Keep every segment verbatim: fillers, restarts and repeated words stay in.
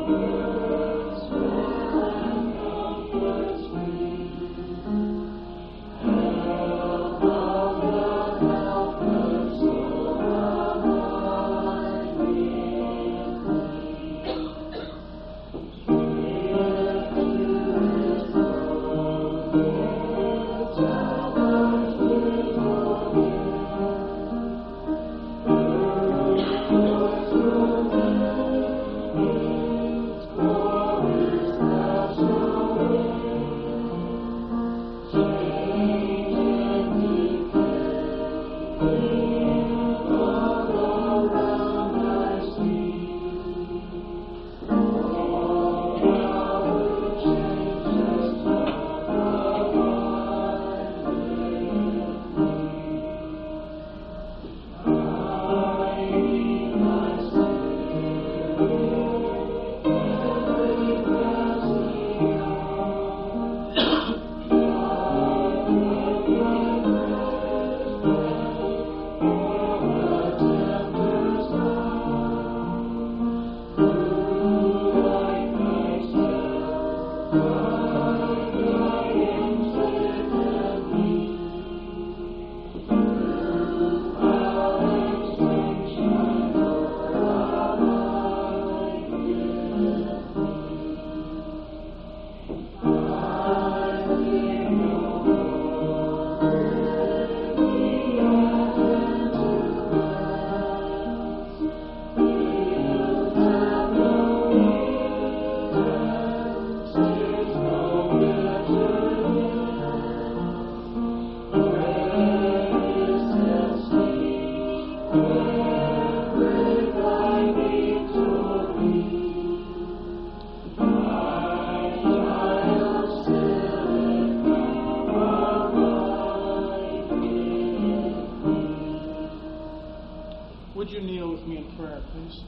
Would you kneel with me in prayer, please?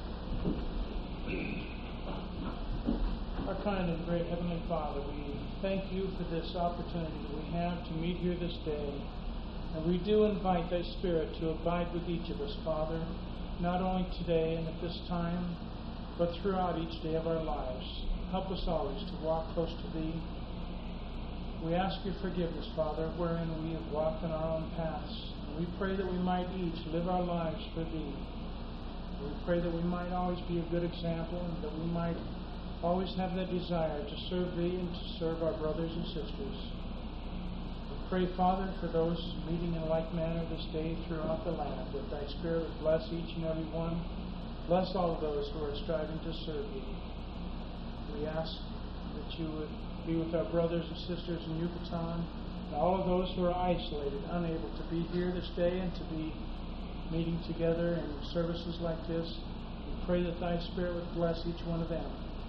Our kind and great Heavenly Father, we thank you for this opportunity that we have to meet here this day. And we do invite thy Spirit to abide with each of us, Father, not only today and at this time, but throughout each day of our lives. Help us always to walk close to thee. We ask your forgiveness, Father, wherein we have walked in our own paths. We pray that we might each live our lives for thee. We pray that we might always be a good example and that we might always have that desire to serve thee and to serve our brothers and sisters. We pray, Father, for those meeting in like manner this day throughout the land, that thy Spirit would bless each and every one. Bless all of those who are striving to serve thee. We ask that you would be with our brothers and sisters in Yucatan, and all of those who are isolated, unable to be here this day and to be meeting together in services like this. We pray that thy Spirit would bless each one of them.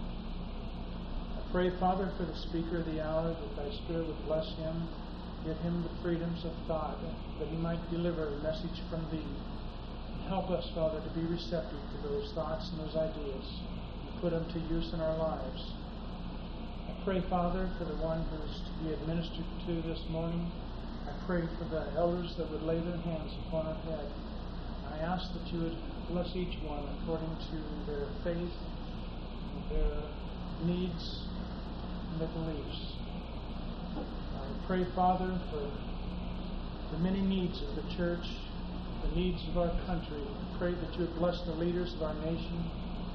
I pray, Father, for the speaker of the hour, that thy Spirit would bless him, give him the freedoms of thought, that he might deliver a message from thee. And help us, Father, to be receptive to those thoughts and those ideas and put them to use in our lives. I pray, Father, for the one who is to be administered to this morning. I pray for the elders that would lay their hands upon our head. I ask that you would bless each one according to their faith, their needs, and their beliefs. I pray, Father, for the many needs of the church, the needs of our country. I pray that you would bless the leaders of our nation.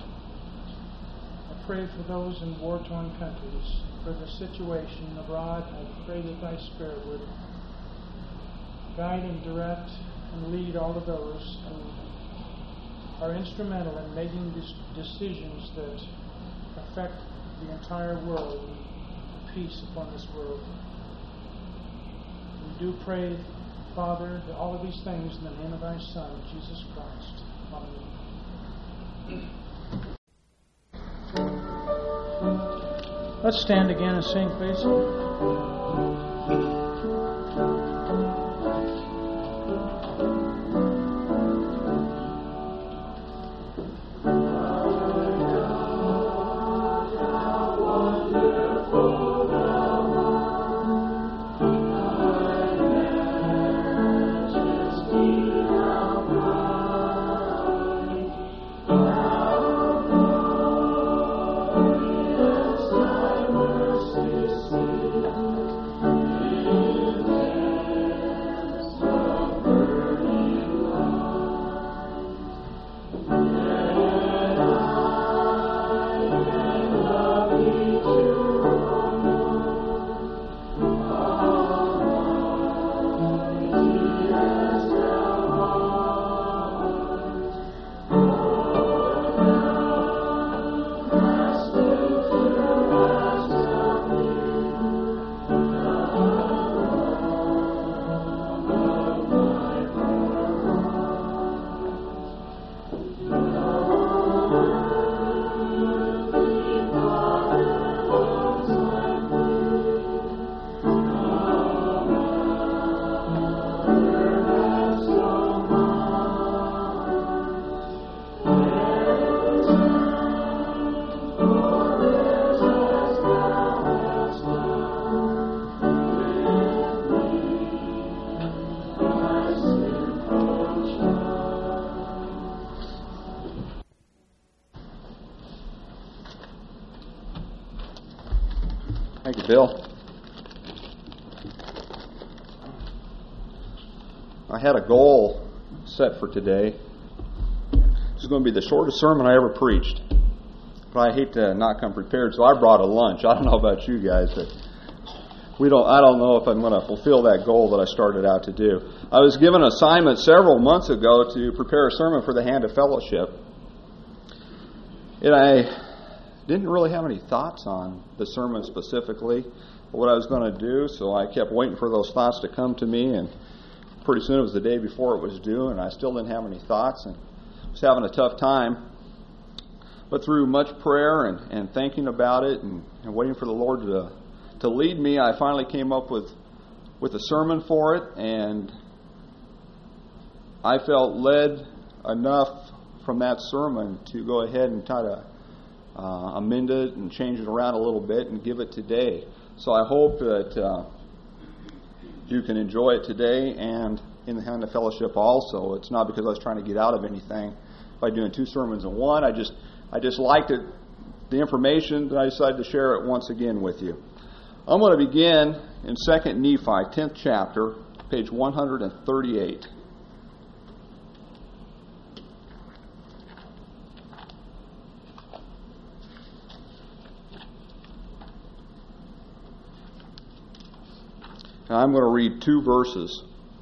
I pray for those in war-torn countries, for the situation abroad. I pray that thy Spirit would guide and direct and lead all of those who are instrumental in making these decisions that affect the entire world and peace upon this world. We do pray, Father, all of these things in the name of thy Son, Jesus Christ. Amen. Let's stand again and sing, please. Oh, Thank you, Bill. I had a goal set for today. This is going to be the shortest sermon I ever preached. But I hate to not come prepared, so I brought a lunch. I don't know about you guys, but we don't. I don't know if I'm going to fulfill that goal that I started out to do. I was given an assignment several months ago to prepare a sermon for the Hand of Fellowship. And I didn't really have any thoughts on the sermon specifically, or what I was going to do, so I kept waiting for those thoughts to come to me, and pretty soon it was the day before it was due, and I still didn't have any thoughts, and I was having a tough time. But through much prayer and, and thinking about it and, and waiting for the Lord to to lead me, I finally came up with, with a sermon for it, and I felt led enough from that sermon to go ahead and try to uh, amend it and change it around a little bit and give it today. So I hope that uh, you can enjoy it today and in the Hand of Fellowship also. It's not because I was trying to get out of anything by doing two sermons in one. I just I just liked it, the information, and I decided to share it once again with you. I'm going to begin in Second Nephi, tenth chapter, page one thirty-eight. Now I'm going to read two verses.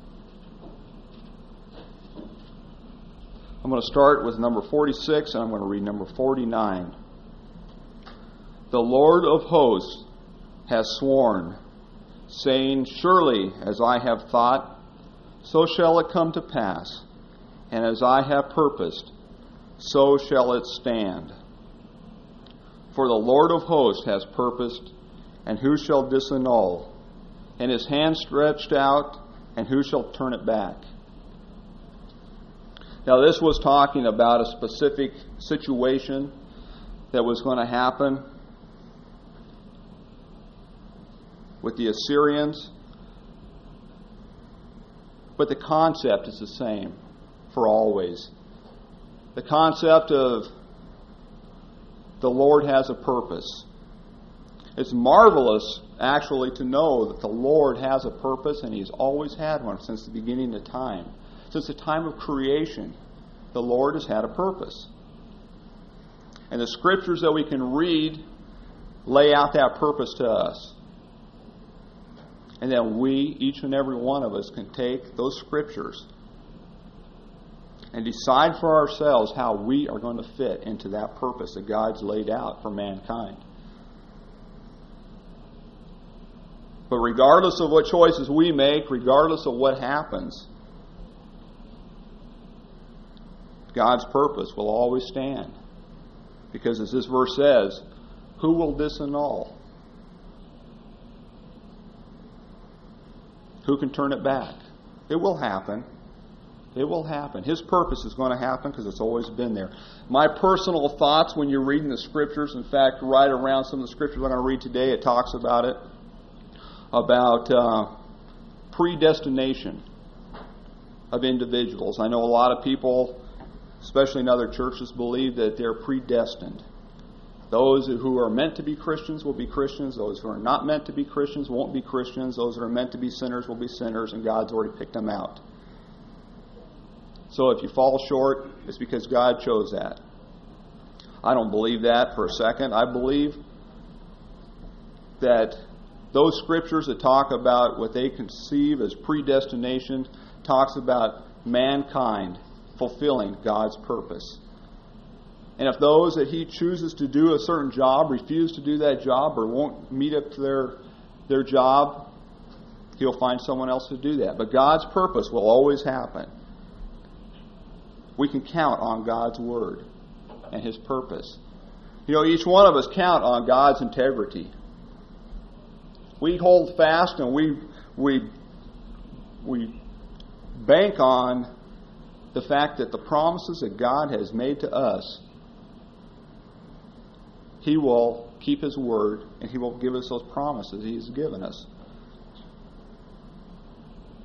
I'm going to start with number forty-six, and I'm going to read number forty-nine. The Lord of hosts has sworn, saying, surely as I have thought, so shall it come to pass, and as I have purposed, so shall it stand. For the Lord of hosts has purposed, and who shall disannul? And his hand stretched out, and who shall turn it back? Now this was talking about a specific situation that was going to happen with the Assyrians. But the concept is the same for always. The concept of the Lord has a purpose. It's marvelous, actually, to know that the Lord has a purpose, and He's always had one since the beginning of time. Since the time of creation, the Lord has had a purpose. And the scriptures that we can read lay out that purpose to us. And then we, each and every one of us, can take those scriptures and decide for ourselves how we are going to fit into that purpose that God's laid out for mankind. But regardless of what choices we make, regardless of what happens, God's purpose will always stand. Because as this verse says, who will disannul? Who can turn it back? It will happen. It will happen. His purpose is going to happen because it's always been there. My personal thoughts when you're reading the scriptures, in fact, right around some of the scriptures I'm going to read today, it talks about it, about uh, predestination of individuals. I know a lot of people, especially in other churches, believe that they're predestined. Those who are meant to be Christians will be Christians. Those who are not meant to be Christians won't be Christians. Those that are meant to be sinners will be sinners, and God's already picked them out. So if you fall short, it's because God chose that. I don't believe that for a second. I believe that those scriptures that talk about what they conceive as predestination talks about mankind fulfilling God's purpose. And if those that He chooses to do a certain job refuse to do that job or won't meet up to their, their job, He'll find someone else to do that. But God's purpose will always happen. We can count on God's Word and His purpose. You know, each one of us count on God's integrity. We hold fast and we we we bank on the fact that the promises that God has made to us, He will keep His word and He will give us those promises He's given us.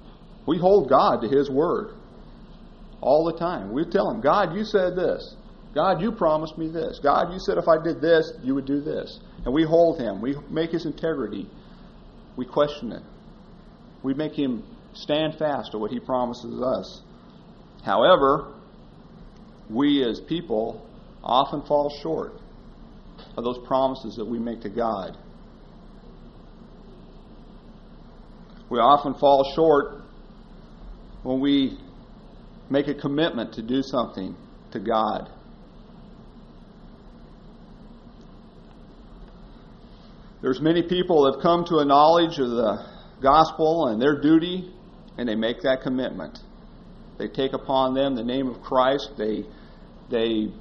We hold God to His word all the time. We tell Him, God, you said this. God, you promised me this. God, you said if I did this, you would do this. And we hold him. We make his integrity. We question it. We make him stand fast to what he promises us. However, we as people often fall short of those promises that we make to God. We often fall short when we make a commitment to do something to God. There's many people that have come to a knowledge of the gospel and their duty, and they make that commitment. They take upon them the name of Christ. They, they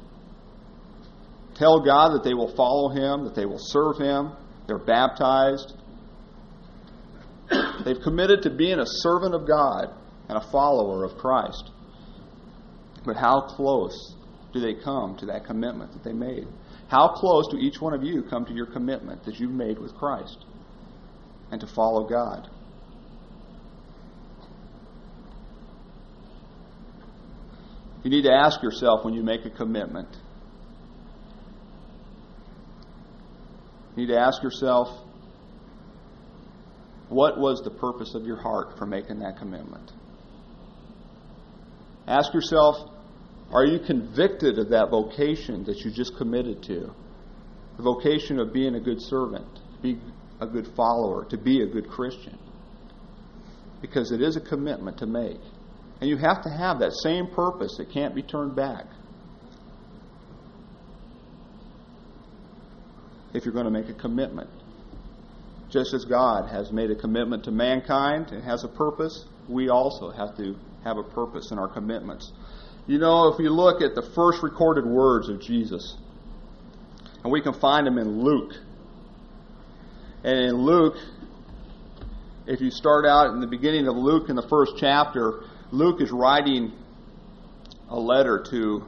tell God that they will follow him, that they will serve him. They're baptized. They've committed to being a servant of God and a follower of Christ. But how close do they come to that commitment that they made? How close do each one of you come to your commitment that you've made with Christ and to follow God? You need to ask yourself when you make a commitment. You need to ask yourself, what was the purpose of your heart for making that commitment? Ask yourself, are you convicted of that vocation that you just committed to? The vocation of being a good servant, to be a good follower, to be a good Christian. Because it is a commitment to make. And you have to have that same purpose that can't be turned back if you're going to make a commitment. Just as God has made a commitment to mankind and has a purpose, we also have to have a purpose in our commitments. You know, if you look at the first recorded words of Jesus, and we can find them in Luke. And in Luke, if you start out in the beginning of Luke in the first chapter, Luke is writing a letter to,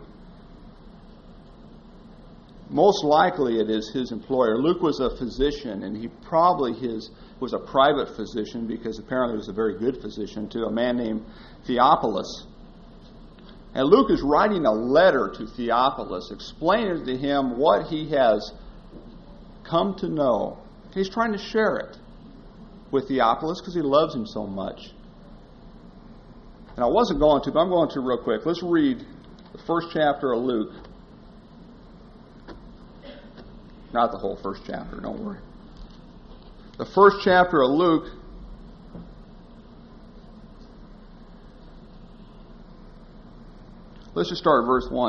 most likely it is his employer. Luke was a physician, and he probably his was a private physician, because apparently he was a very good physician, to a man named Theophilus. And Luke is writing a letter to Theophilus, explaining to him what he has come to know. He's trying to share it with Theophilus because he loves him so much. And I wasn't going to, but I'm going to real quick. Let's read the first chapter of Luke. Not the whole first chapter, don't worry. The first chapter of Luke, let's just start at verse one.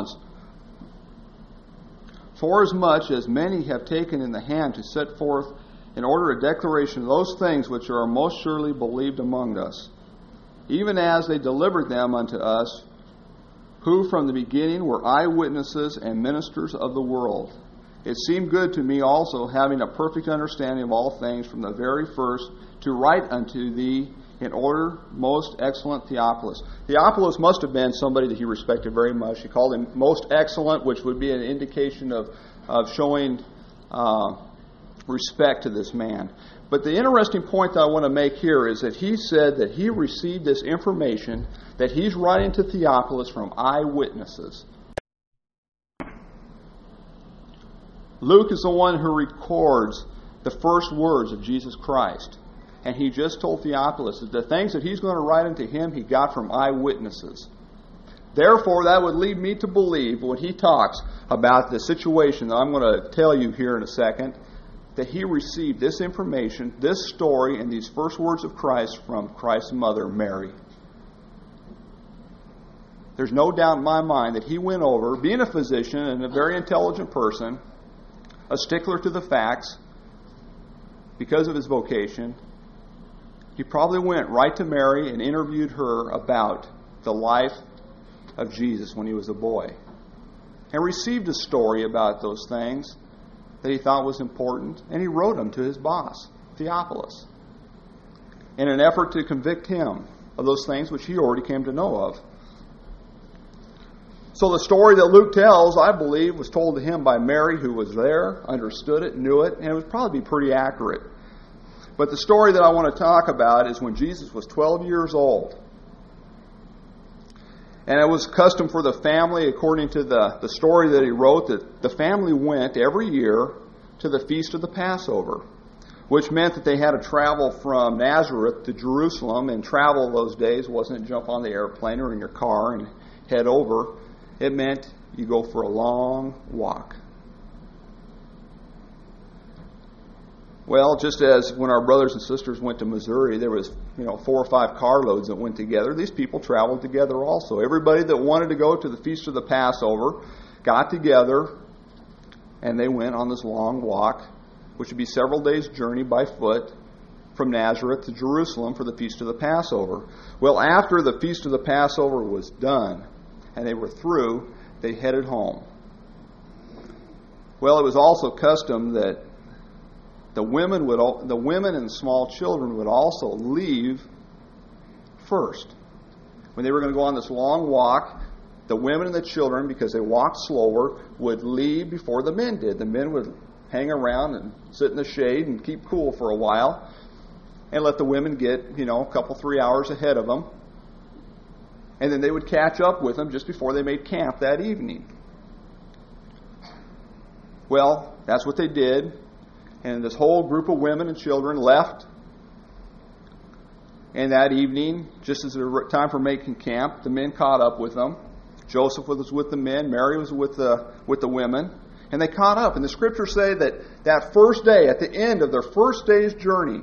Forasmuch as many have taken in the hand to set forth in order a declaration of those things which are most surely believed among us, even as they delivered them unto us, who from the beginning were eyewitnesses and ministers of the world. It seemed good to me also, having a perfect understanding of all things from the very first, to write unto thee in order, most excellent Theophilus. Theophilus must have been somebody that he respected very much. He called him most excellent, which would be an indication of, of showing uh, respect to this man. But the interesting point that I want to make here is that he said that he received this information that he's writing to Theophilus from eyewitnesses. Luke is the one who records the first words of Jesus Christ. And he just told Theophilus that the things that he's going to write unto him, he got from eyewitnesses. Therefore, that would lead me to believe, when he talks about the situation that I'm going to tell you here in a second, that he received this information, this story, and these first words of Christ from Christ's mother, Mary. There's no doubt in my mind that he went over, being a physician and a very intelligent person, a stickler to the facts, because of his vocation, he probably went right to Mary and interviewed her about the life of Jesus when he was a boy, and received a story about those things that he thought was important, and he wrote them to his boss, Theophilus, in an effort to convict him of those things which he already came to know of. So the story that Luke tells, I believe, was told to him by Mary, who was there, understood it, knew it, and it would probably be pretty accurate. But the story that I want to talk about is when Jesus was twelve years old. And it was custom for the family, according to the, the story that he wrote, that the family went every year to the Feast of the Passover, which meant that they had to travel from Nazareth to Jerusalem, and travel those days wasn't jump on the airplane or in your car and head over. It meant you go for a long walk. Well, just as when our brothers and sisters went to Missouri, there was, you know, four or five carloads that went together. These people traveled together also. Everybody that wanted to go to the Feast of the Passover got together, and they went on this long walk, which would be several days' journey by foot from Nazareth to Jerusalem for the Feast of the Passover. Well, after the Feast of the Passover was done and they were through, they headed home. Well, it was also custom that the women would, the women and small children would also leave first. When they were going to go on this long walk, the women and the children, because they walked slower, would leave before the men did. The men would hang around and sit in the shade and keep cool for a while, and let the women get, you know, a couple, three hours ahead of them. And then they would catch up with them just before they made camp that evening. Well, that's what they did. And this whole group of women and children left. And that evening, just as it was time for making camp, the men caught up with them. Joseph was with the men. Mary was with the with the women. And they caught up. And the scriptures say that that first day, at the end of their first day's journey,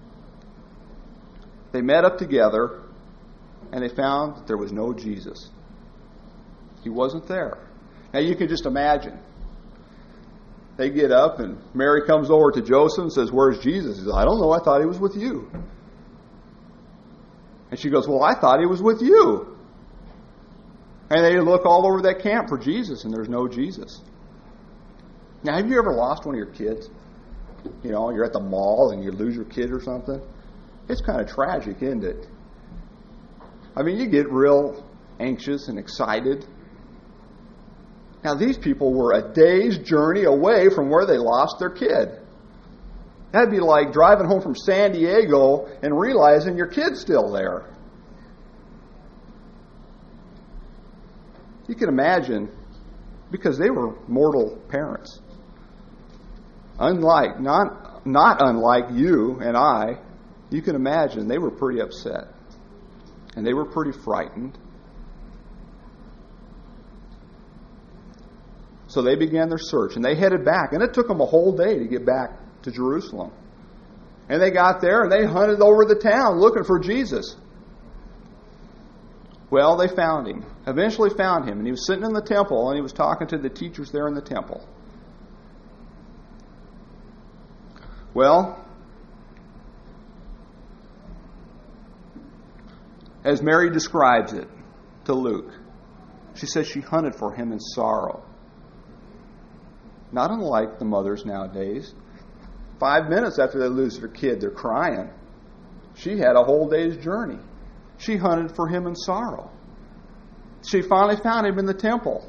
they met up together and they found that there was no Jesus. He wasn't there. Now you can just imagine. They get up and Mary comes over to Joseph and says, "Where's Jesus?" He says, "I don't know. I thought he was with you." And she goes, "Well, I thought he was with you." And they look all over that camp for Jesus, and there's no Jesus. Now, have you ever lost one of your kids? You know, you're at the mall and you lose your kid or something. It's kind of tragic, isn't it? I mean, you get real anxious and excited. Now, these people were a day's journey away from where they lost their kid. That'd be like driving home from San Diego and realizing your kid's still there. You can imagine, because they were mortal parents. Unlike, not, not unlike you and I, you can imagine they were pretty upset. And they were pretty frightened. So they began their search, and they headed back. And it took them a whole day to get back to Jerusalem. And they got there, and they hunted over the town looking for Jesus. Well, they found him. Eventually found him. And he was sitting in the temple, and he was talking to the teachers there in the temple. Well, as Mary describes it to Luke, she says she hunted for him in sorrow. Not unlike the mothers nowadays. Five minutes after they lose their kid, they're crying. She had a whole day's journey. She hunted for him in sorrow. She finally found him in the temple.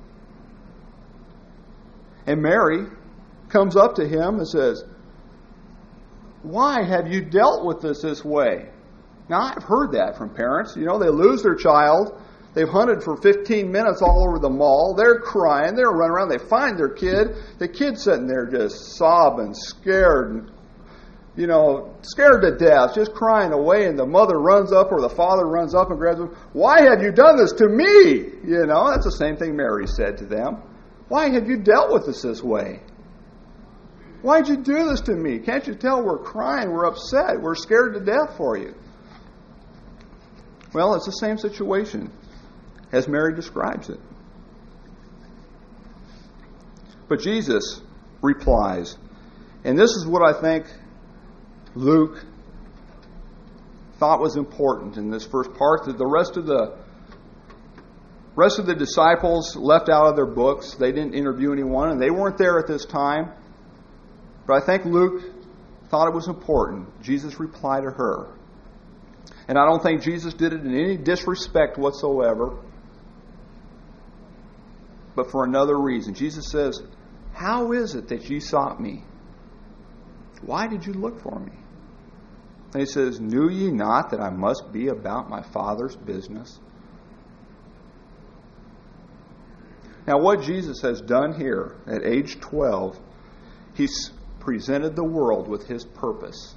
And Mary comes up to him and says, "Why have you dealt with us this way?" Now, I've heard that from parents. You know, they lose their child. They've hunted for fifteen minutes all over the mall. They're crying. They're running around. They find their kid. The kid's sitting there just sobbing, scared, and, you know, scared to death, just crying away. And the mother runs up or the father runs up and grabs him. "Why have you done this to me?" You know, that's the same thing Mary said to them. "Why have you dealt with us this way? Why'd you do this to me? Can't you tell we're crying? We're upset. We're scared to death for you." Well, it's the same situation as Mary describes it. But Jesus replies, and this is what I think Luke thought was important in this first part, that the rest of the rest of the disciples left out of their books. They didn't interview anyone, and they weren't there at this time. But I think Luke thought it was important. Jesus replied to her. And I don't think Jesus did it in any disrespect whatsoever, but for another reason. Jesus says, "How is it that ye sought me? Why did you look for me?" And he says, "Knew ye not that I must be about my Father's business?" Now, what Jesus has done here at age twelve, He's presented the world with His purpose.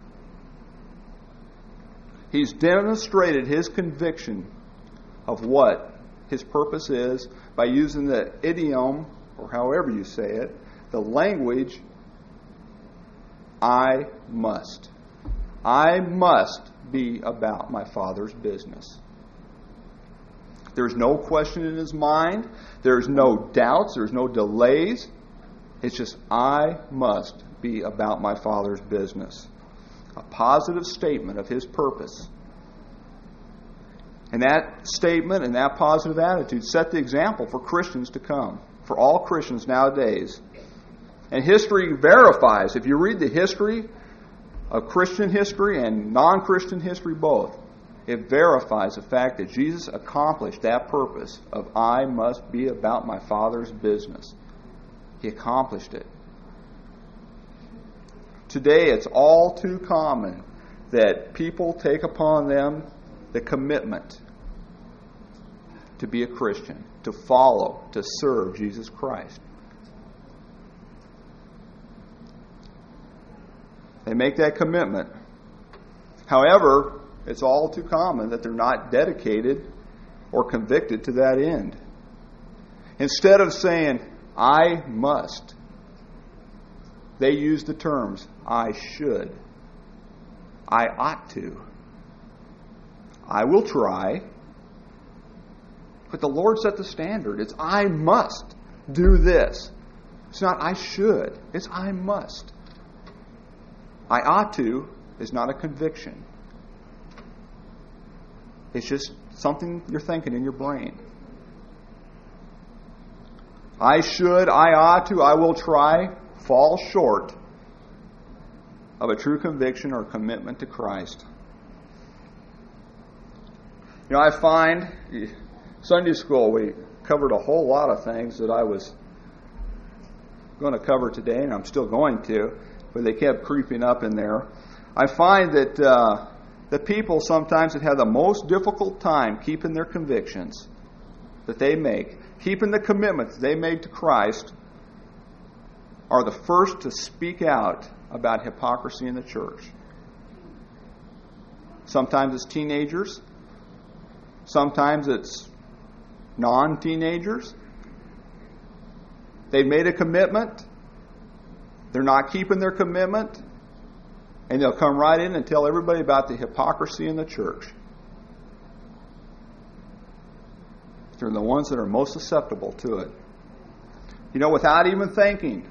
He's demonstrated His conviction of what His purpose is by using the idiom, or however you say it, the language, I must. I must be about my Father's business. There's no question in His mind. There's no doubts. There's no delays. It's just, I must be about my Father's business. A positive statement of His purpose. And that statement and that positive attitude set the example for Christians to come, for all Christians nowadays. And history verifies, if you read the history of Christian history and non-Christian history both, it verifies the fact that Jesus accomplished that purpose of I must be about my Father's business. He accomplished it. Today it's all too common that people take upon them the commitment to be a Christian, to follow, to serve Jesus Christ. They make that commitment. However, it's all too common that they're not dedicated or convicted to that end. Instead of saying, I must, they use the terms, I should, I ought to, I will try. But the Lord set the standard. It's I must do this. It's not I should. It's I must. I ought to is not a conviction. It's just something you're thinking in your brain. I should, I ought to, I will try fall short of a true conviction or commitment to Christ. You know, I find Sunday school, we covered a whole lot of things that I was going to cover today, and I'm still going to, but they kept creeping up in there. I find that uh, the people sometimes that have the most difficult time keeping their convictions that they make, keeping the commitments they made to Christ, are the first to speak out about hypocrisy in the church. Sometimes it's teenagers. Sometimes it's non-teenagers. They've made a commitment. They're not keeping their commitment. And they'll come right in and tell everybody about the hypocrisy in the church. They're the ones that are most susceptible to it. You know, without even thinking,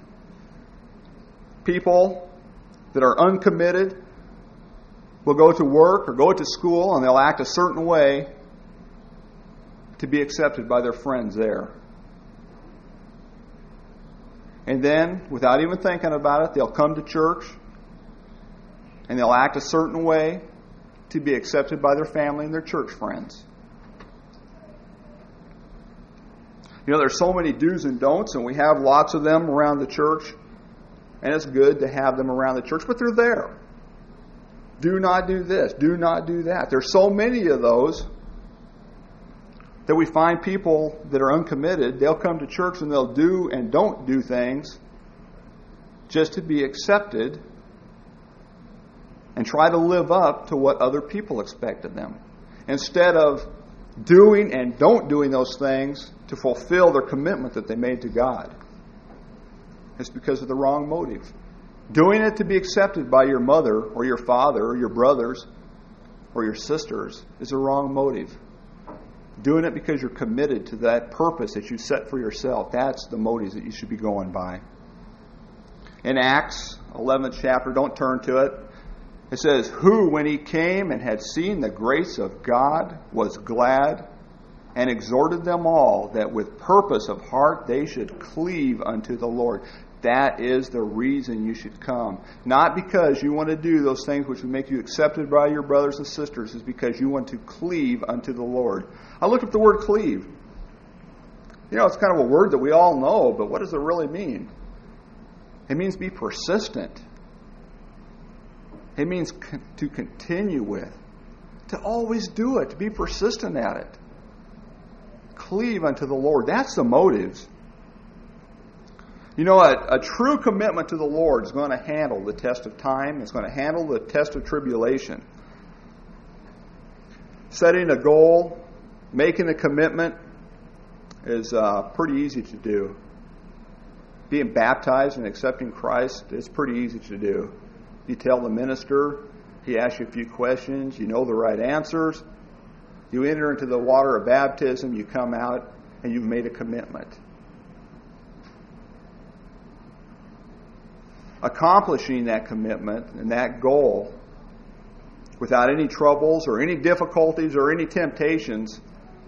people that are uncommitted will go to work or go to school and they'll act a certain way to be accepted by their friends there. And then, without even thinking about it, they'll come to church and they'll act a certain way to be accepted by their family and their church friends. You know, there's so many do's and don'ts, and we have lots of them around the church, and it's good to have them around the church, but they're there. Do not do this. Do not do that. There's so many of those that we find people that are uncommitted, they'll come to church and they'll do and don't do things just to be accepted and try to live up to what other people expect of them, instead of doing and don't doing those things to fulfill their commitment that they made to God. It's because of the wrong motive. Doing it to be accepted by your mother or your father or your brothers or your sisters is a wrong motive. Doing it because you're committed to that purpose that you set for yourself, that's the motives that you should be going by. In Acts eleventh chapter, don't turn to it, it says, who, when he came and had seen the grace of God, was glad and exhorted them all that with purpose of heart they should cleave unto the Lord. That is the reason you should come. Not because you want to do those things which would make you accepted by your brothers and sisters. It's because you want to cleave unto the Lord. I looked up the word cleave. You know, it's kind of a word that we all know, but what does it really mean? It means be persistent. It means con- to continue with. To always do it. To be persistent at it. cleave unto the Lord. That's the motives. You know, a, a true commitment to the Lord is going to handle the test of time. It's going to handle the test of tribulation. Setting a goal, making a commitment is uh, pretty easy to do. Being baptized and accepting Christ is pretty easy to do. You tell the minister, he asks you a few questions, you know the right answers. You enter into the water of baptism, you come out, and you've made a commitment. Accomplishing that commitment and that goal without any troubles or any difficulties or any temptations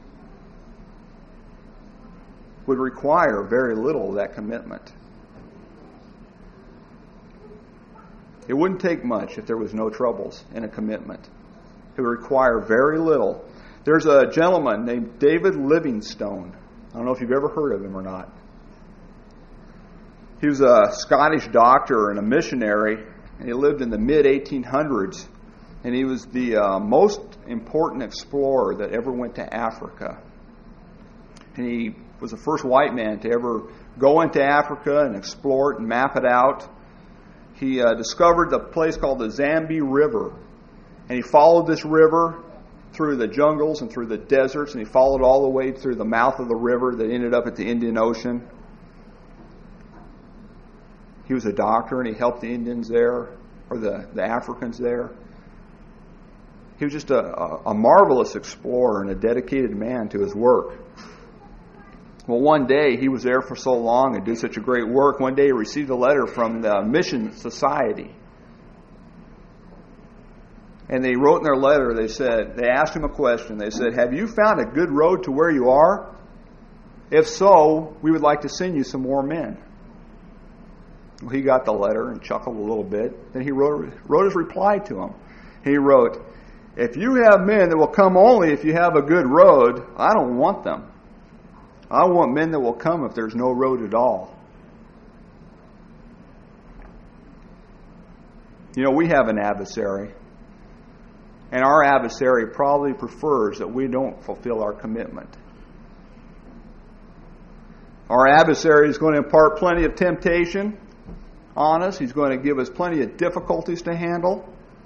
would require very little of that commitment. It wouldn't take much if there was no troubles in a commitment. It would require very little. There's a gentleman named David Livingstone. I don't know if you've ever heard of him or not. He was a Scottish doctor and a missionary, and he lived in the mid eighteen hundreds, and he was the uh, most important explorer that ever went to Africa. And he was the first white man to ever go into Africa and explore it and map it out. He uh, discovered the place called the Zambezi River, and he followed this river through the jungles and through the deserts, and he followed all the way through the mouth of the river that ended up at the Indian Ocean. He was a doctor, and he helped the Indians there, or the, the Africans there. He was just a, a, a marvelous explorer and a dedicated man to his work. Well, one day, he was there for so long and did such a great work, one day he received a letter from the Mission Society. And they wrote in their letter, they said, they asked him a question. They said, "Have you found a good road to where you are? If so, we would like to send you some more men." Well, he got the letter and chuckled a little bit. Then he wrote, wrote his reply to him. He wrote, "If you have men that will come only if you have a good road, I don't want them. I want men that will come if there's no road at all." You know, we have an adversary. And our adversary probably prefers that we don't fulfill our commitment. Our adversary is going to impart plenty of temptation on us. He's going to give us plenty of difficulties to handle.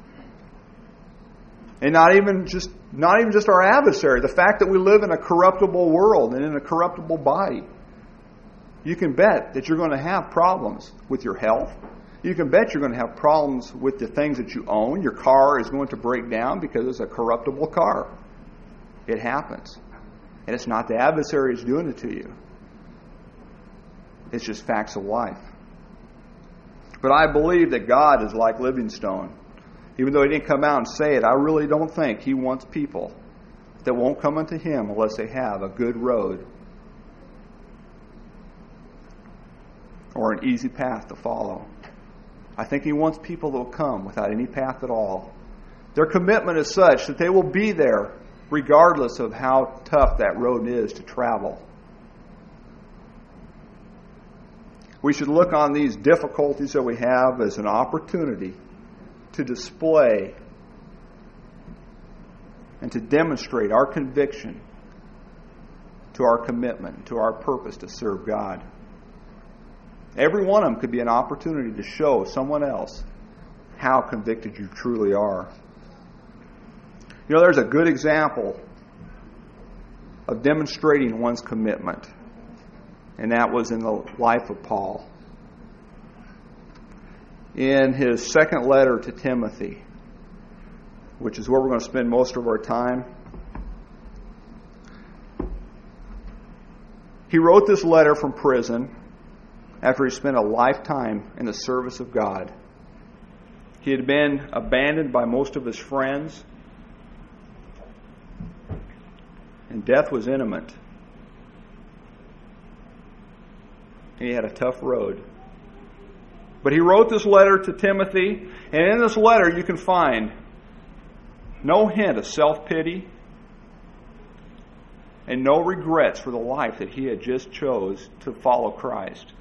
And not even just not even just our adversary. The fact that we live in a corruptible world and in a corruptible body. You can bet that you're going to have problems with your health. You can bet you're going to have problems with the things that you own. Your car is going to break down because it's a corruptible car. It happens. And it's not the adversary who's doing it to you. It's just facts of life. But I believe that God is like Livingstone. Even though he didn't come out and say it, I really don't think he wants people that won't come unto him unless they have a good road or an easy path to follow. I think he wants people that will come without any path at all. Their commitment is such that they will be there regardless of how tough that road is to travel. We should look on these difficulties that we have as an opportunity to display and to demonstrate our conviction to our commitment, to our purpose to serve God. Every one of them could be an opportunity to show someone else how convicted you truly are. You know, there's a good example of demonstrating one's commitment, and that was in the life of Paul. In his second letter to Timothy, which is where we're going to spend most of our time, he wrote this letter from prison after he spent a lifetime in the service of God. He had been abandoned by most of his friends, and death was imminent. And he had a tough road. But he wrote this letter to Timothy, and in this letter you can find no hint of self-pity and no regrets for the life that he had just chose to follow Christ.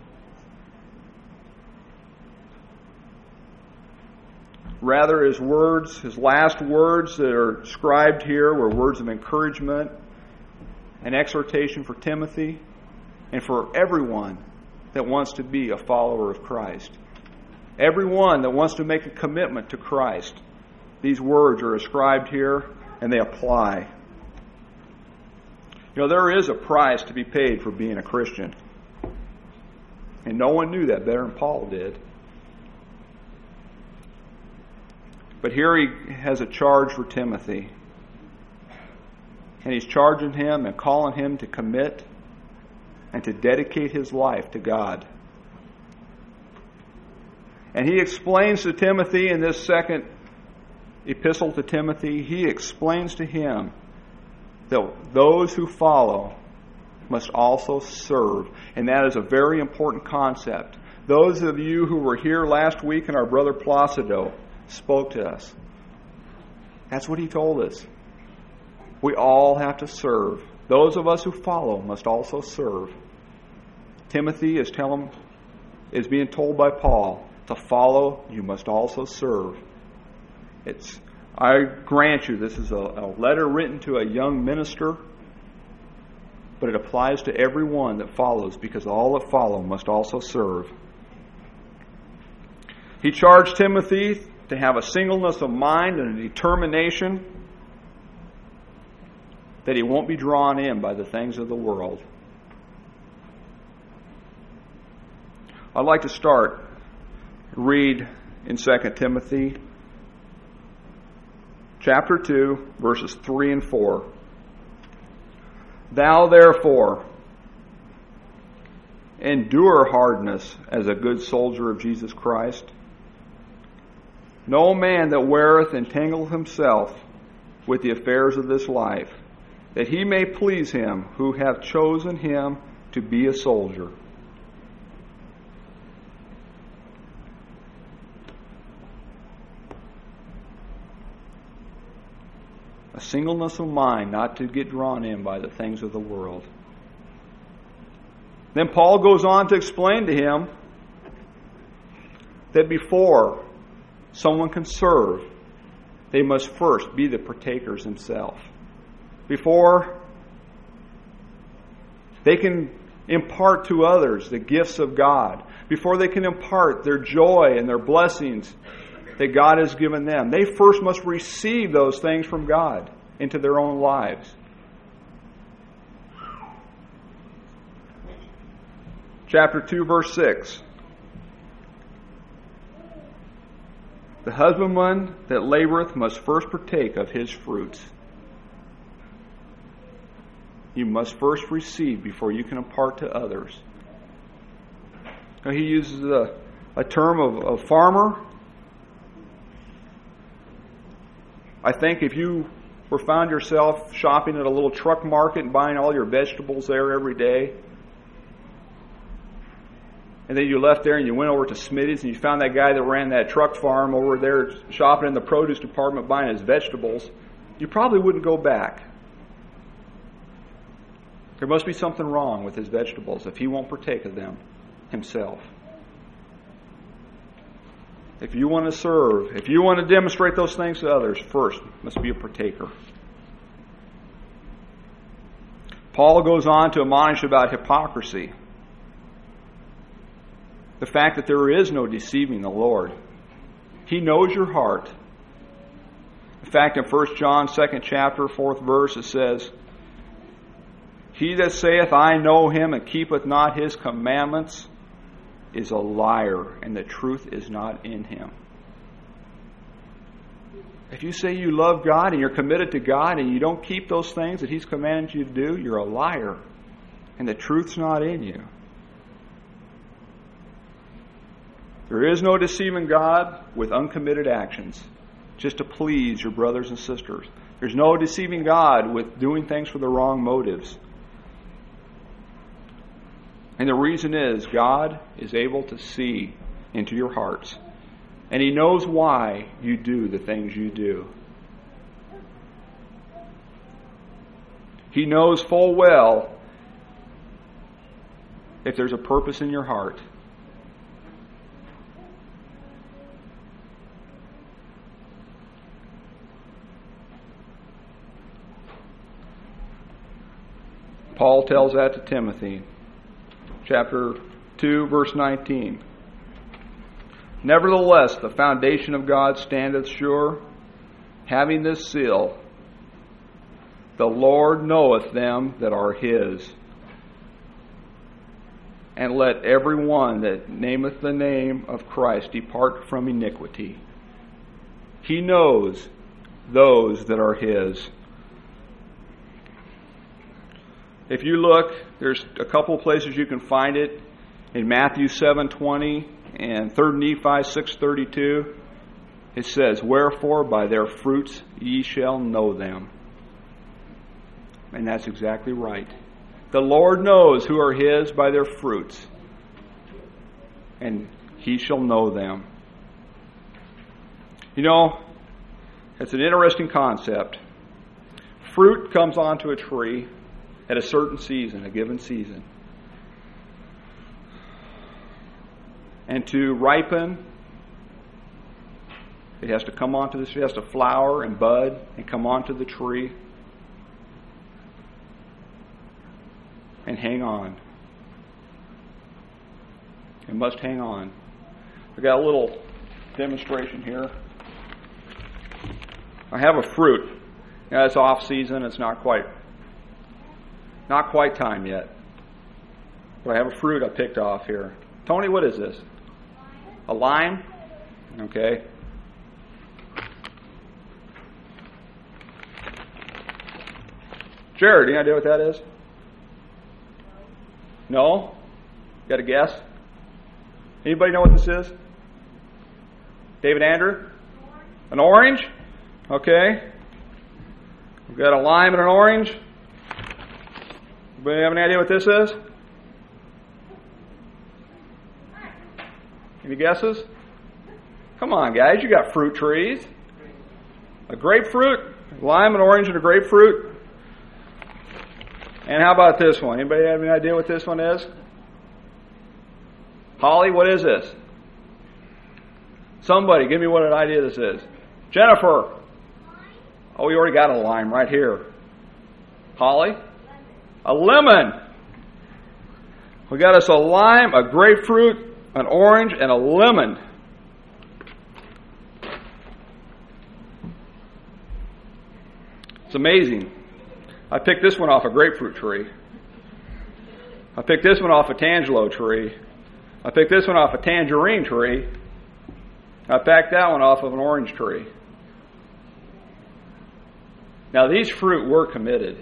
Rather, his words, his last words that are scribed here were words of encouragement an exhortation for Timothy and for everyone that wants to be a follower of Christ. Everyone that wants to make a commitment to Christ. These words are ascribed here and they apply. You know, there is a price to be paid for being a Christian. And no one knew that better than Paul did. But here he has a charge for Timothy. And he's charging him and calling him to commit and to dedicate his life to God. And he explains to Timothy in this second epistle to Timothy, he explains to him that those who follow must also serve. And that is a very important concept. Those of you who were here last week and our brother Placido spoke to us, that's what he told us. We all have to serve. Those of us who follow must also serve. Timothy is telling, is being told by Paul, to follow, you must also serve. It's, I grant you, this is a, a letter written to a young minister, but it applies to everyone that follows, because all that follow must also serve. He charged Timothy to have a singleness of mind and a determination that he won't be drawn in by the things of the world. I'd like to start, read in Second Timothy chapter two, verses three and four. Thou therefore endure hardness as a good soldier of Jesus Christ. No man that weareth entangleth himself with the affairs of this life, that he may please him who hath chosen him to be a soldier. A singleness of mind, not to get drawn in by the things of the world. Then Paul goes on to explain to him that before someone can serve, they must first be the partakers themselves. Before they can impart to others the gifts of God, before they can impart their joy and their blessings that God has given them, they first must receive those things from God into their own lives. Chapter two, verse six. The husbandman that laboreth must first partake of his fruits. You must first receive before you can impart to others. Now, he uses a, a term of, of farmer. I think if you were found yourself shopping at a little truck market and buying all your vegetables there every day, and then you left there and you went over to Smitty's and you found that guy that ran that truck farm over there shopping in the produce department buying his vegetables, you probably wouldn't go back. There must be something wrong with his vegetables if he won't partake of them himself. If you want to serve, if you want to demonstrate those things to others, first must be a partaker. Paul goes on to admonish about hypocrisy. The fact that there is no deceiving the Lord. He knows your heart. In fact, in First John, second chapter, fourth verse, it says, He that saith, I know him, and keepeth not his commandments, is a liar, and the truth is not in him. If you say you love God and you're committed to God and you don't keep those things that He's commanded you to do, you're a liar, and the truth's not in you. There is no deceiving God with uncommitted actions, just to please your brothers and sisters. There's no deceiving God with doing things for the wrong motives. And the reason is God is able to see into your hearts. And He knows why you do the things you do. He knows full well if there's a purpose in your heart. Paul tells that to Timothy. Chapter two, verse nineteen. Nevertheless, the foundation of God standeth sure, having this seal, the Lord knoweth them that are his. And let every one that nameth the name of Christ depart from iniquity. He knows those that are his. If you look, there's a couple of places you can find it. In Matthew seven twenty and Third Nephi six thirty-two, it says, Wherefore by their fruits ye shall know them. And that's exactly right. The Lord knows who are his by their fruits, and he shall know them. You know, it's an interesting concept. Fruit comes onto a tree at a certain season, a given season. And to ripen, it has to come onto this, it has to flower and bud and come onto the tree and hang on. It must hang on. We've got a little demonstration here. I have a fruit. Now, it's off season. It's not quite, not quite time yet. But I have a fruit I picked off here. Tony, what is this? A lime? Okay. Jared, any idea what that is? No? Got a guess? Anybody know what this is? David Andrew? An orange? Okay. We've got a lime and an orange. Anybody have any idea what this is? Any guesses? Come on, guys. You got fruit trees. A grapefruit, lime and orange and a grapefruit. And how about this one? Anybody have any idea what this one is? Holly, what is this? Somebody, give me what an idea this is. Jennifer. Oh, we already got a lime right here. Holly? A lemon. We got us a lime, a grapefruit, an orange, and a lemon. It's amazing. I picked this one off a grapefruit tree. I picked this one off a tangelo tree. I picked this one off a tangerine tree. I picked that one off of an orange tree. Now, these fruit were committed.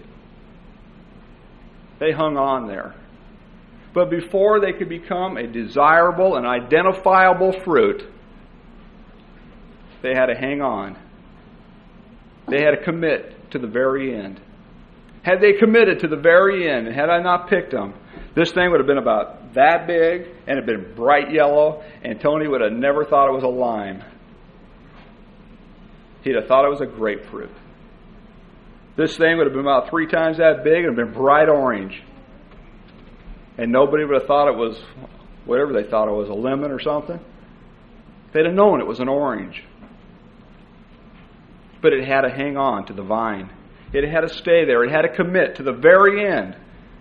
They hung on there. But before they could become a desirable and identifiable fruit, they had to hang on. They had to commit to the very end. Had they committed to the very end, and had I not picked them, this thing would have been about that big, and it had been bright yellow, and Tony would have never thought it was a lime. He'd have thought it was a grapefruit. This thing would have been about three times that big and been bright orange. And nobody would have thought it was whatever they thought it was, a lemon or something. They'd have known it was an orange. But it had to hang on to the vine. It had to stay there. It had to commit to the very end.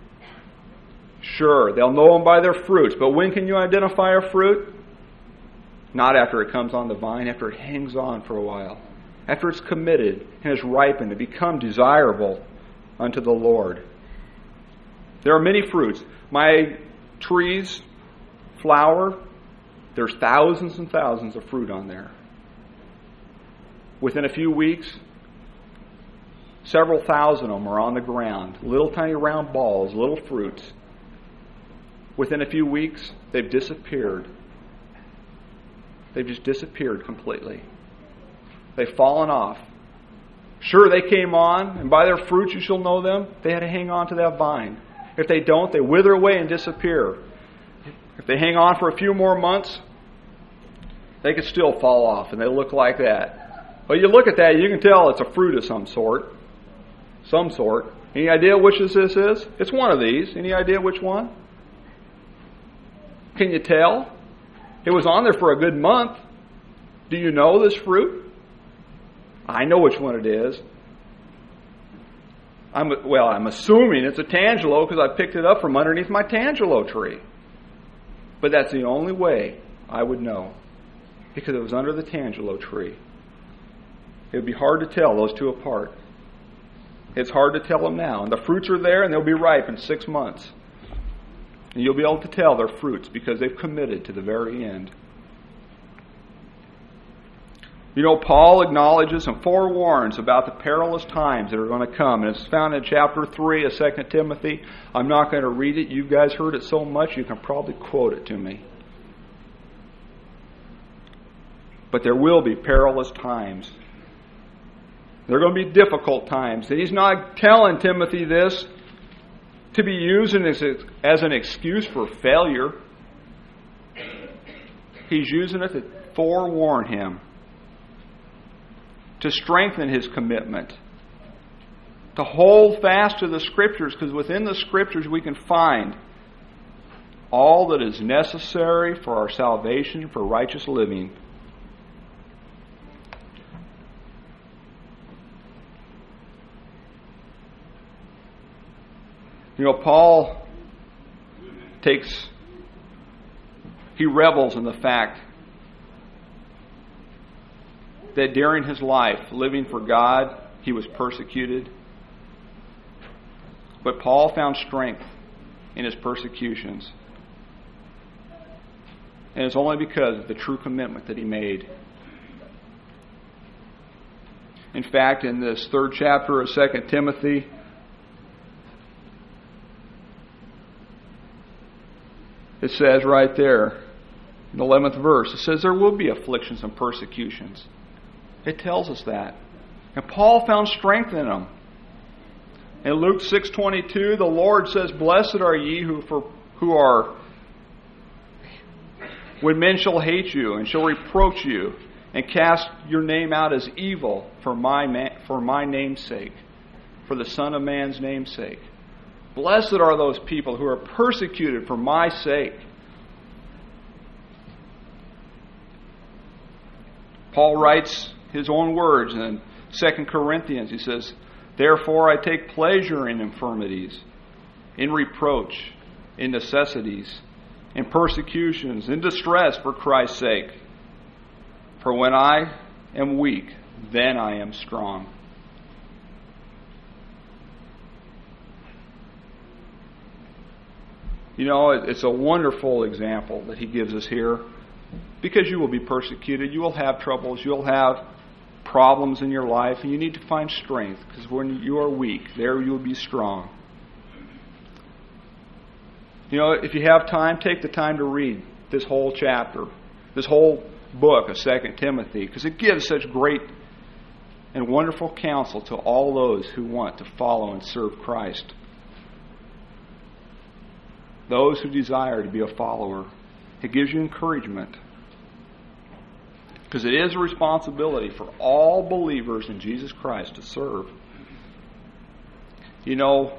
Sure, they'll know them by their fruits, but when can you identify a fruit? Not after it comes on the vine, after it hangs on for a while. After it's committed and is ripened to become desirable unto the Lord. There are many fruits. My trees flower. There's thousands and thousands of fruit on there. Within a few weeks, several thousand of them are on the ground. Little tiny round balls, little fruits. Within a few weeks, they've disappeared. They've just disappeared completely. They've fallen off. Sure, they came on, and by their fruits you shall know them. They had to hang on to that vine. If they don't, they wither away and disappear. If they hang on for a few more months, they could still fall off, and they look like that. But you look at that, you can tell it's a fruit of some sort. Some sort. Any idea which this is? It's one of these. Any idea which one? Can you tell? It was on there for a good month. Do you know this fruit? I know which one it is. I'm, well, I'm assuming it's a tangelo because I picked it up from underneath my tangelo tree. But that's the only way I would know, because it was under the tangelo tree. It would be hard to tell those two apart. It's hard to tell them now. And the fruits are there, and they'll be ripe in six months. And you'll be able to tell they're fruits because they've committed to the very end. You know, Paul acknowledges and forewarns about the perilous times that are going to come. And it's found in chapter three of Second Timothy. I'm not going to read it. You guys heard it so much you can probably quote it to me. But there will be perilous times. There are going to be difficult times. And he's not telling Timothy this to be used as, as an excuse for failure. He's using it to forewarn him, to strengthen his commitment, to hold fast to the Scriptures, because within the Scriptures we can find all that is necessary for our salvation, for righteous living. You know, Paul takes, he revels in the fact that during his life, living for God, he was persecuted. But Paul found strength in his persecutions. And it's only because of the true commitment that he made. In fact, in this third chapter of Second Timothy, it says right there, in the eleventh verse, it says there will be afflictions and persecutions. It tells us that. And Paul found strength in them. In Luke six twenty-two, the Lord says, "Blessed are ye who for who are when men shall hate you and shall reproach you and cast your name out as evil for my man, for my name's sake, for the Son of Man's name's sake." Blessed are those people who are persecuted for my sake. Paul writes his own words in Second Corinthians. He says, "Therefore I take pleasure in infirmities, in reproach, in necessities, in persecutions, in distress for Christ's sake. For when I am weak, then I am strong." You know, it's a wonderful example that he gives us here. Because you will be persecuted, you will have troubles, you'll have problems in your life, and you need to find strength. Because when you are weak, there you will be strong. You know, if you have time, take the time to read this whole chapter, this whole book of Second Timothy, because it gives such great and wonderful counsel to all those who want to follow and serve Christ. Those who desire to be a follower. It gives you encouragement. Because it is a responsibility for all believers in Jesus Christ to serve. You know,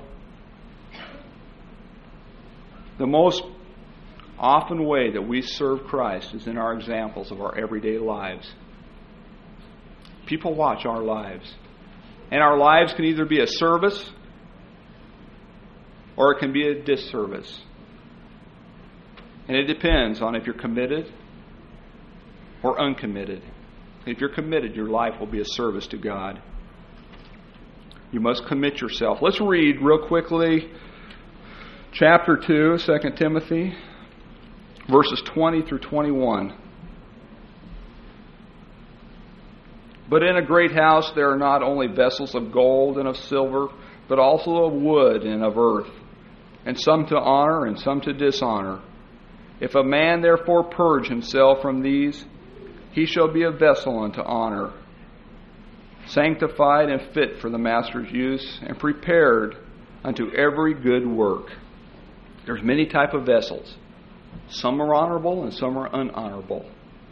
the most often way that we serve Christ is in our examples of our everyday lives. People watch our lives. And our lives can either be a service or it can be a disservice. And it depends on if you're committed or uncommitted. If you're committed, your life will be a service to God. You must commit yourself. Let's read real quickly chapter two, Second Timothy, verses twenty through twenty-one. "But in a great house there are not only vessels of gold and of silver, but also of wood and of earth, and some to honor and some to dishonor. If a man therefore purge himself from these, he shall be a vessel unto honor, sanctified and fit for the master's use, and prepared unto every good work." There's many type of vessels. Some are honorable and some are unhonorable.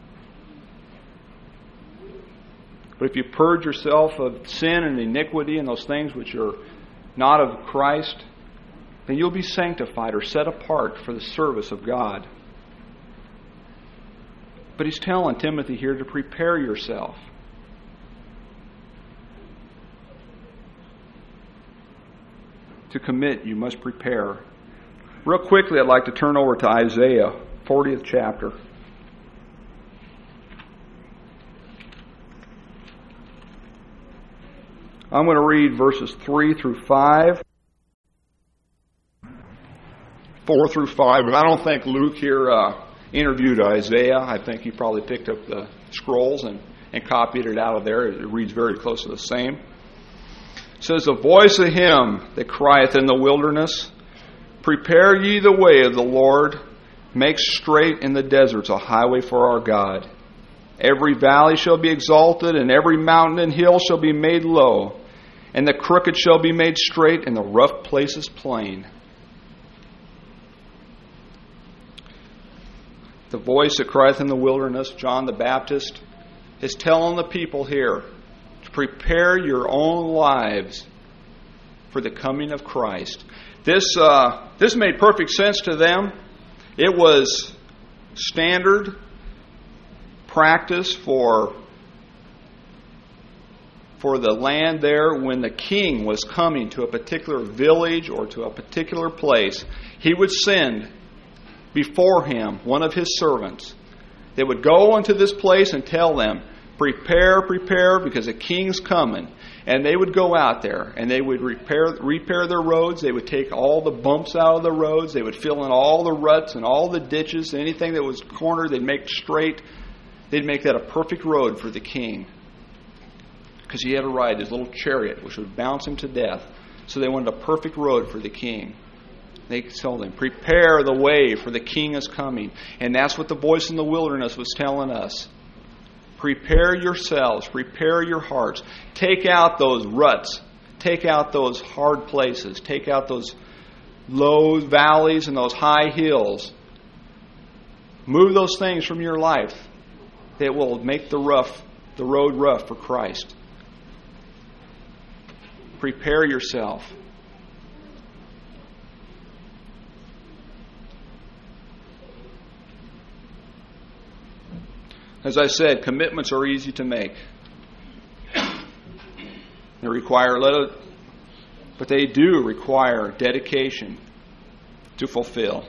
But if you purge yourself of sin and iniquity and those things which are not of Christ, then you'll be sanctified or set apart for the service of God. But he's telling Timothy here to prepare yourself. To commit, you must prepare. Real quickly, I'd like to turn over to Isaiah, fortieth chapter. I'm going to read verses three through five. four through five. I don't think Luke here uh, interviewed Isaiah. I think he probably picked up the scrolls and, and copied it out of there. It reads very close to the same. It says, "The voice of him that crieth in the wilderness, prepare ye the way of the Lord, make straight in the deserts a highway for our God. Every valley shall be exalted, and every mountain and hill shall be made low, and the crooked shall be made straight, and the rough places plain." The voice that crieth in the wilderness, John the Baptist, is telling the people here to prepare your own lives for the coming of Christ. This uh, this made perfect sense to them. It was standard practice for, for the land there when the king was coming to a particular village or to a particular place. He would send before him one of his servants. They would go into this place and tell them, prepare, prepare, because a king's coming. And they would go out there and they would repair repair their roads. They would take all the bumps out of the roads. They would fill in all the ruts and all the ditches. Anything that was cornered, they'd make straight. They'd make that a perfect road for the king. Because he had to ride his little chariot, which would bounce him to death. So they wanted a perfect road for the king. They told him, prepare the way, for the king is coming. And that's what the voice in the wilderness was telling us. Prepare yourselves, prepare your hearts. Take out those ruts. Take out those hard places. Take out those low valleys and those high hills. Move those things from your life that will make the rough, the road rough for Christ. Prepare yourself. As I said, commitments are easy to make. They require little, but they do require dedication to fulfill.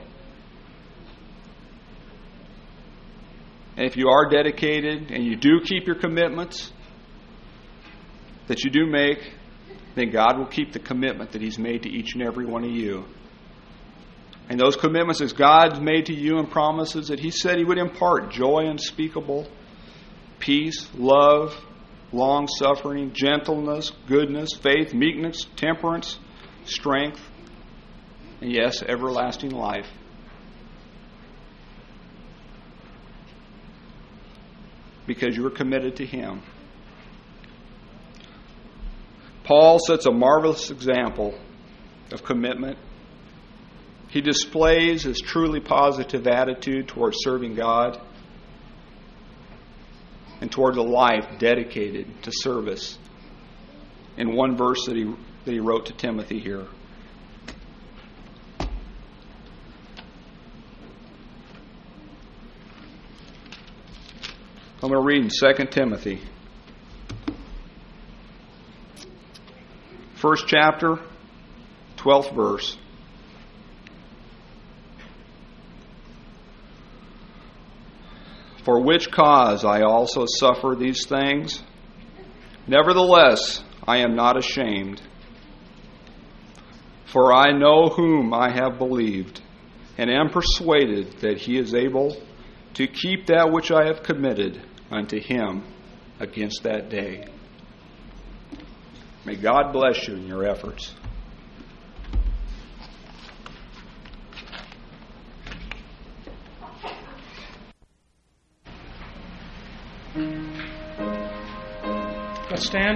And if you are dedicated and you do keep your commitments that you do make, then God will keep the commitment that He's made to each and every one of you. And those commitments that God's made to you and promises that He said He would impart joy unspeakable, peace, love, long-suffering, gentleness, goodness, faith, meekness, temperance, strength, and yes, everlasting life. Because you're committed to Him. Paul sets a marvelous example of commitment. He displays his truly positive attitude towards serving God and towards a life dedicated to service in one verse that he, that he wrote to Timothy here. I'm going to read in Second Timothy. First chapter, twelfth verse. For which cause I also suffer these things. Nevertheless, I am not ashamed. For I know whom I have believed, and am persuaded that He is able to keep that which I have committed unto Him against that day. May God bless you in your efforts. Let's stand.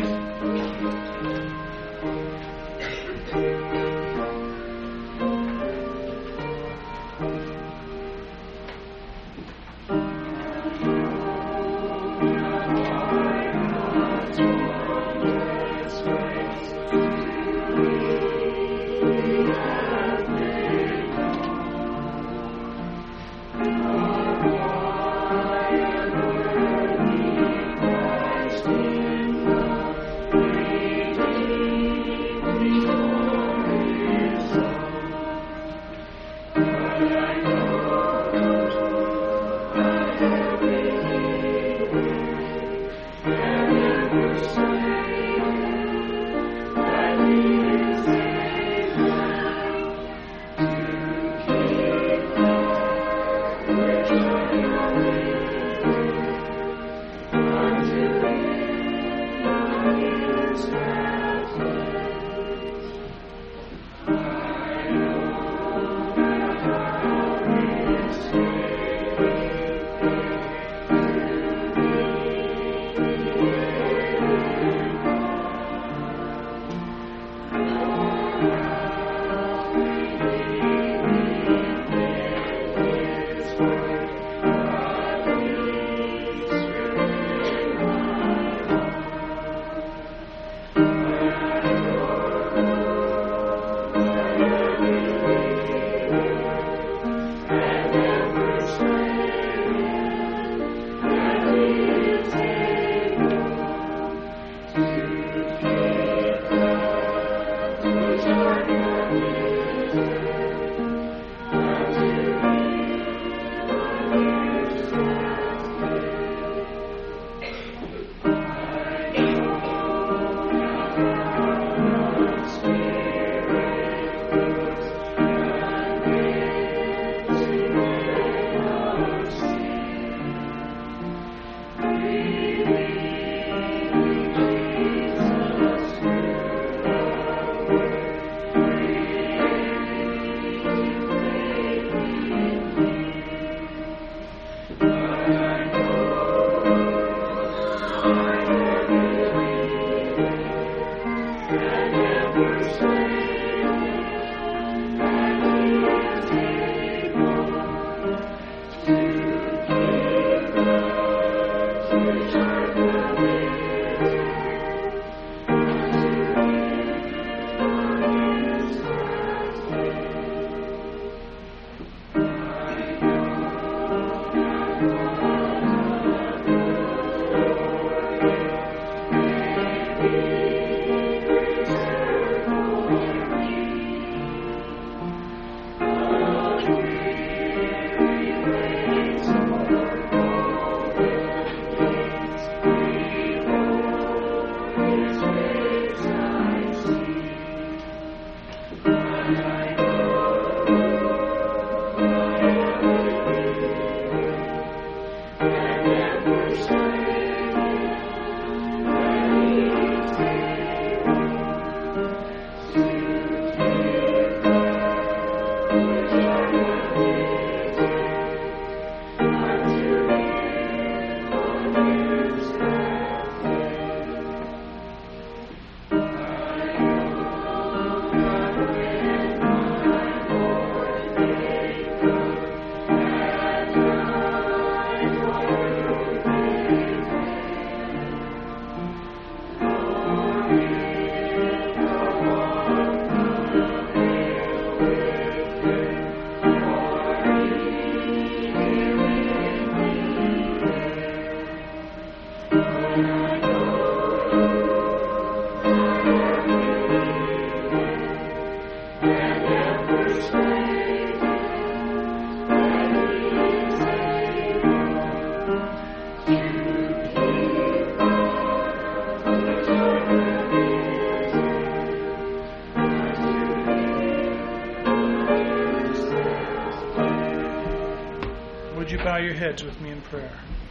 Bow your heads with me in prayer.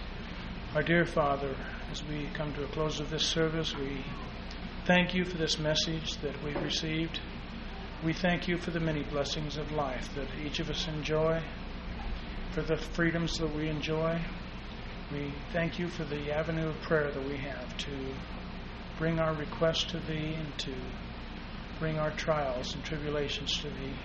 Our dear Father, as we come to a close of this service, we thank you for this message that we've received. We thank you for the many blessings of life that each of us enjoy, for the freedoms that we enjoy. We thank you for the avenue of prayer that we have to bring our requests to Thee and to bring our trials and tribulations to Thee.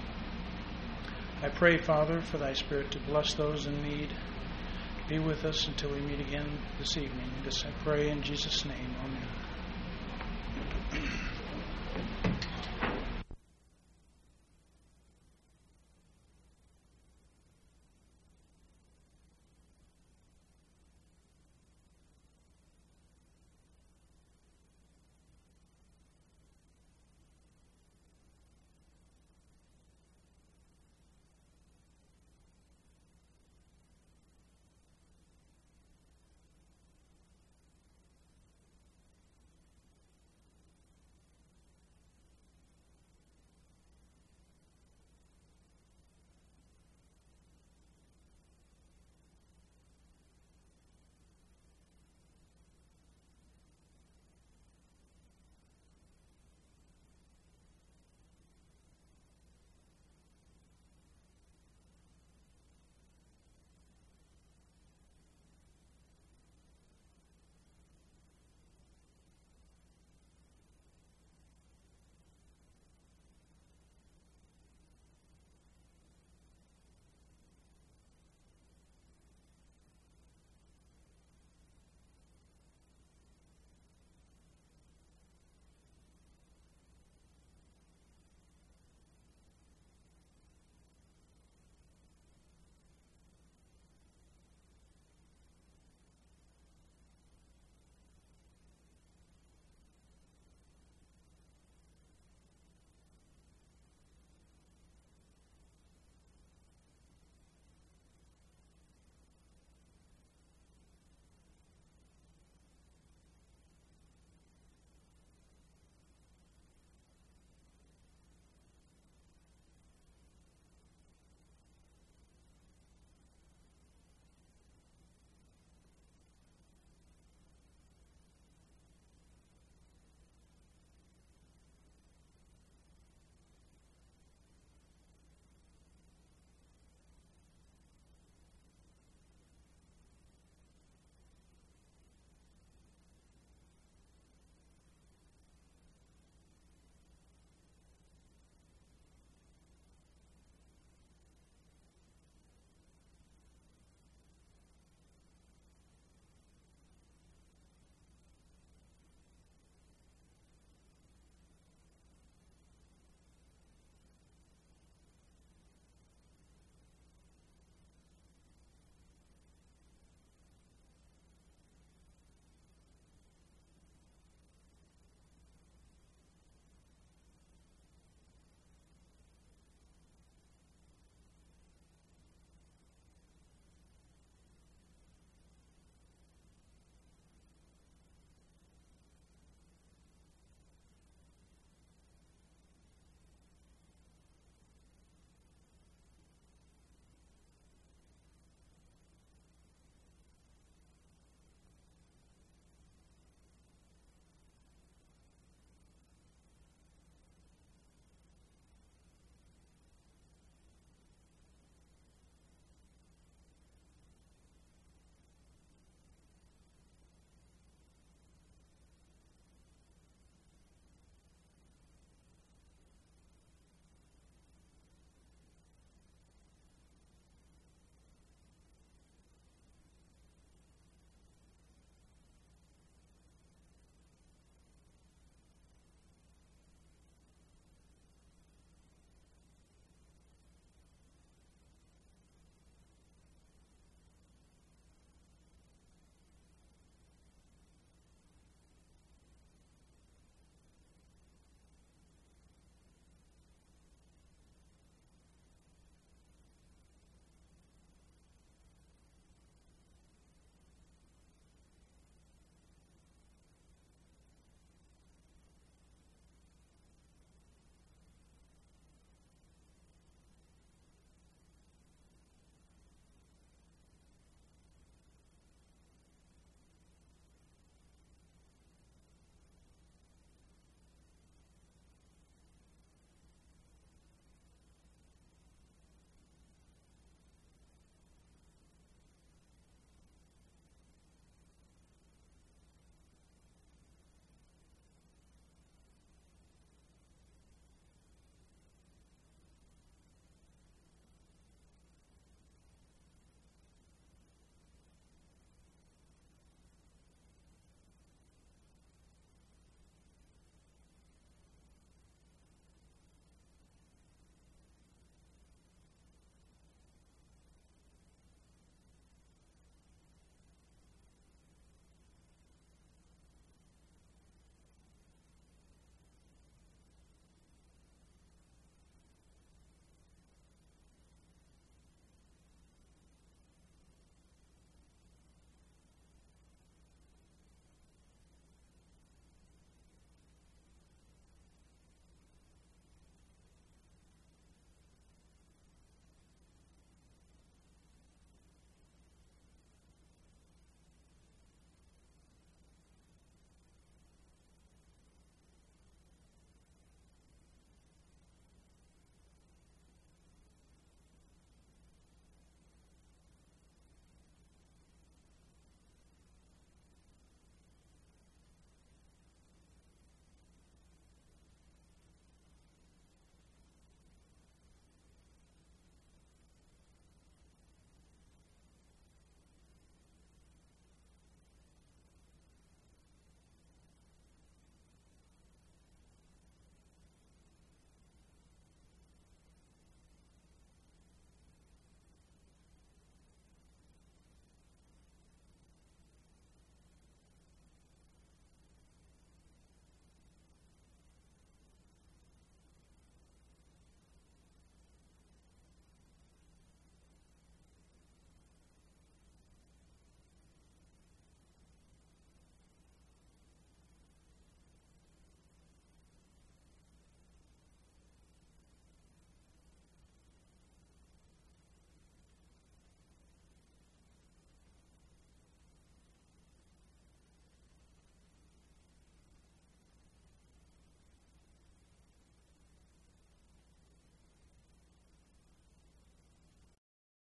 I pray, Father, for Thy Spirit to bless those in need. Be with us until we meet again this evening. This I pray in Jesus' name. Amen.